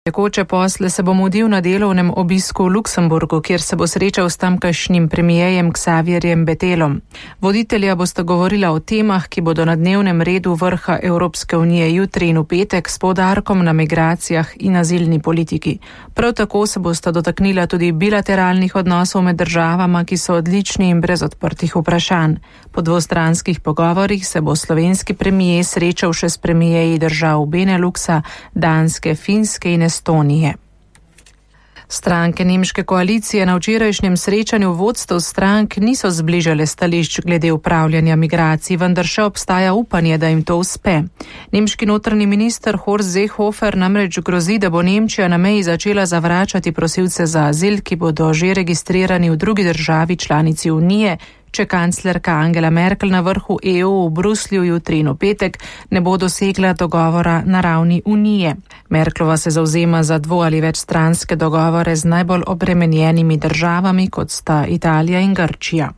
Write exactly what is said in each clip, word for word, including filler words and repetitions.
Tekoče posle se bo mudil na delovnem obisku v Luksemburgu, kjer se bo srečal s tamkajšnjim premijejem Xavierjem Bettelom. Voditelja bosta govorila o temah, ki bodo na dnevnem redu vrha Evropske unije jutri in v petek s poudarkom na migracijah in azilni politiki. Prav tako se bosta dotaknila tudi bilateralnih odnosov med državama, ki so odlični in brez odprtih vprašanj. Po dvostranskih pogovorih se bo slovenski premijer srečal še s premijeji držav Beneluxa, Danske, Finske in Estonije. Stranke nemške koalicije na včerajšnjem srečanju vodstev strank niso zbližale stališč glede upravljanja migracij, vendar še obstaja upanje, da jim to uspe. Nemški notranji minister Horst Seehofer namreč grozi, da bo Nemčija na meji začela zavračati prosilce za azil, ki bodo že registrirani v drugi državi članici Unije, če kanclerka Angela Merkel na vrhu E U v Bruslju jutri in v petek ne bo dosegla dogovora na ravni Unije. Merklova se zavzema za dvo- ali večstranske dogovore z najbolj obremenjenimi državami, kot sta Italija in Grčija.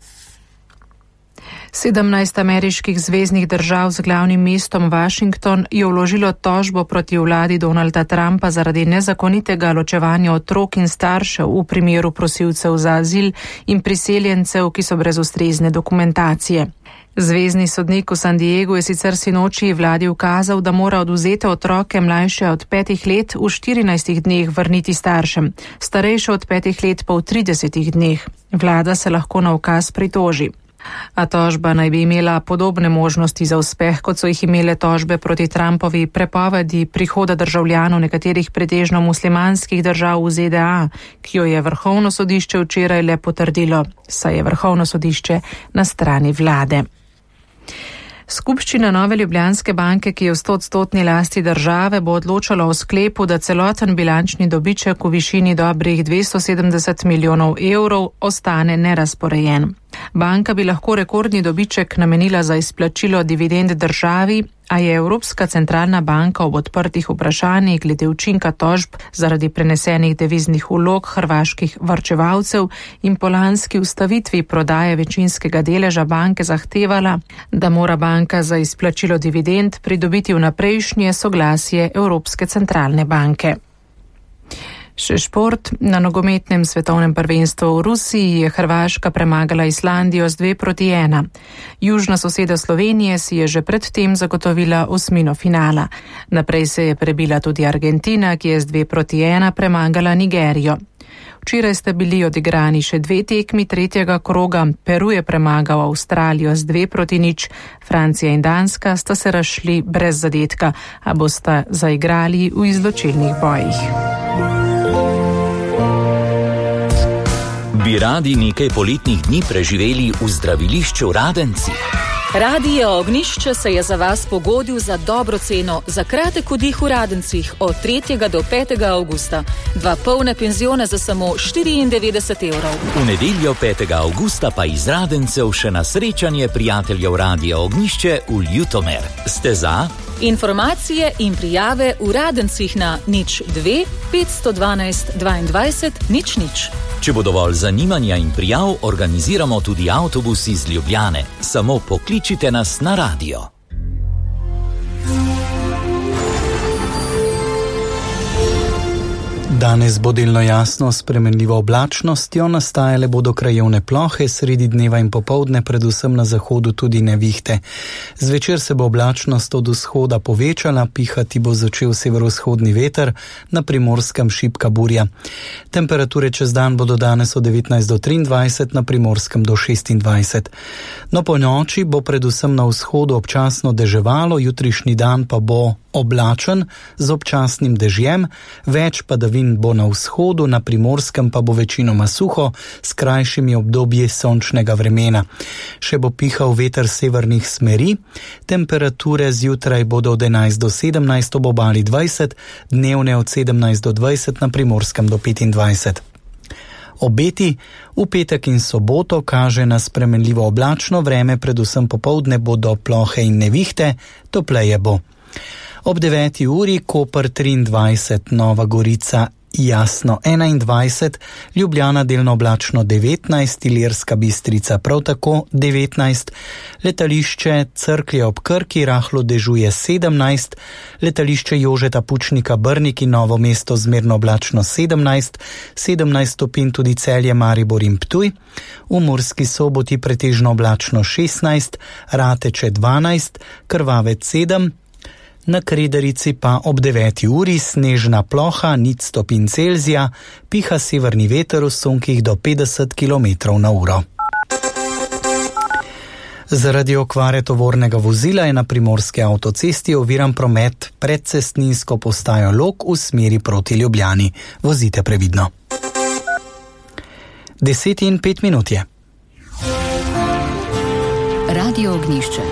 sedemnajst ameriških zveznih držav z glavnim mestom Washington je vložilo tožbo proti vladi Donalda Trumpa zaradi nezakonitega ločevanja otrok in staršev v primeru prosilcev za azil in priseljencev, ki so brez ustrezne dokumentacije. Zvezni sodnik v San Diegu je sicer sinoči vladi ukazal, da mora odvzete otroke mlajše od petih let v štirinajstih dneh vrniti staršem, starejše od petih let pa v tridesetih dneh. Vlada se lahko na ukaz pritoži. A tožba naj bi imela podobne možnosti za uspeh, kot so jih imele tožbe proti Trumpovi prepovedi prihoda državljanov nekaterih pretežno muslimanskih držav v Z D A, ki jo je Vrhovno sodišče včeraj le potrdilo, saj je Vrhovno sodišče na strani vlade. Skupščina Nove Ljubljanske banke, ki je v stoodstotni lasti države, bo odločala o sklepu, da celoten bilančni dobiček v višini dobrih dvesto sedemdeset milijonov evrov ostane nerazporejen. Banka bi lahko rekordni dobiček namenila za izplačilo dividend državi, a je Evropska centralna banka ob odprtih vprašanjih glede učinka tožb zaradi prenesenih deviznih vlog hrvaških varčevalcev in po lanski ustavitvi prodaje večinskega deleža banke zahtevala, da mora banka za izplačilo dividend pridobiti vnaprejšnje soglasje Evropske centralne banke. Še šport. Na nogometnem svetovnem prvenstvu v Rusiji je Hrvaška premagala Islandijo z dve proti ena. Južna soseda Slovenije si je že pred tem zagotovila osmino finala. Naprej se je prebila tudi Argentina, ki je z dve proti ena premagala Nigerijo. Včeraj sta bili odigrani še dve tekmi tretjega kroga. Peru je premagal Avstralijo z dve proti nič. Francija in Danska sta se razšli brez zadetka, a bosta zaigrali v izločilnih bojih. Bi radi nekaj poletnih dni preživeli v zdravilišču Radenci? Radio Ognjišče se je za vas pogodil za dobro ceno za kratek oddih v Radencih od tretjega do petega avgusta. Dva polne penzione za samo štiriindevetdeset evrov. V nedeljo petega avgusta pa iz Radencev še na srečanje prijateljev Radio Ognjišče v Ljutomer. Ste za? Informacije in prijave v Radencih na nič dve petsto dvanajst dvaindvajset nič nič. Če bo dovolj zanimanja in prijav, organiziramo tudi avtobus iz Ljubljane. Samo pokličite nas na radio. Danes bo delno jasno s spremenljivo oblačnostjo, nastajale bodo krajevne plohe, sredi dneva in popoldne, predvsem na zahodu tudi nevihte. Zvečer se bo oblačnost od vzhoda povečala, pihati bo začel severovzhodni veter, na Primorskem šibka burja. Temperature čez dan bodo danes od devetnajst do triindvajset, na Primorskem do šestindvajset. No, po noči bo predvsem na vzhodu občasno deževalo, jutrišnji dan pa bo oblačen z občasnim dežjem, več padavin bo na vzhodu, na Primorskem pa bo večinoma suho, s krajšimi obdobji sončnega vremena. Še bo pihal veter severnih smeri, temperature zjutraj bodo od enajst do sedemnajst, ob obali dvajset, dnevne od sedemnajst do dvajset, na Primorskem do petindvajset. Obeti v petek in soboto kaže na spremenljivo oblačno vreme, predvsem popoldne bodo plohe in nevihte, topleje bo. Ob deveti uri Koper triindvajset, Nova Gorica jasno enaindvajset, Ljubljana delno oblačno devetnajst, Ilirska Bistrica prav tako devetnajst, letališče Cerklje ob Krki rahlo dežuje sedemnajst, letališče Jožeta Pučnika Brnik in Novo mesto zmerno oblačno sedemnajst, sedemnajst stopinj tudi Celje, Maribor in Ptuj, v Murski Soboti pretežno oblačno šestnajst, Rateče dvanajst, Krvavec sedem, na Krederici pa ob deveti uri snežna ploha, nič stopinj Celzija, piha severni veter v sunkih do petdeset kilometrov na uro. Zaradi okvare tovornega vozila je na primorski avtocesti oviran promet pred cestninsko postajo Log v smeri proti Ljubljani. Vozite previdno. Deset in pet minut je. Radio Ognjišče.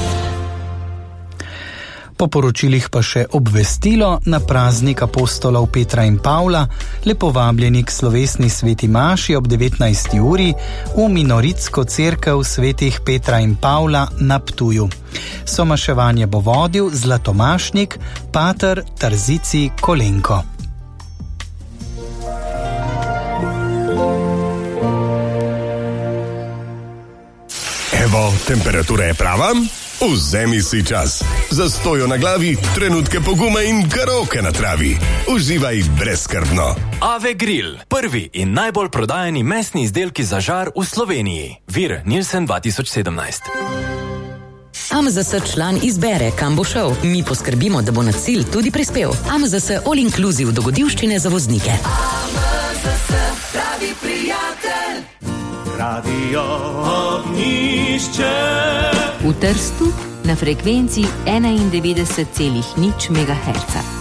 Po poročilih pa še obvestilo na praznik apostolov Petra in Pavla, lepo vabljeni k slovesni sveti maši ob devetnajsti uri v minoritsko cerkev svetih Petra in Pavla na Ptuju. Somaševanje bo vodil zlatomašnik pater Tarzici Kolenko. Evo, temperatura je prava? Vzemi si čas. Zastojo na glavi, trenutke poguma in karaoke na travi. Uživaj brezskrbno. Ave Grill, prvi in najbolj prodajani mesni izdelki za žar v Sloveniji. Vir Nielsen dva tisoč sedemnajst. A M Z S član izbere, kam bo šel. Mi poskrbimo, da bo na cilj tudi prispel. A M Z S All Inclusive dogodivščine za voznike. A M Z S pravi prijatelj. Radio Ognjišče. V Trstu na frekvenci enaindevetdeset celih nič megaherca.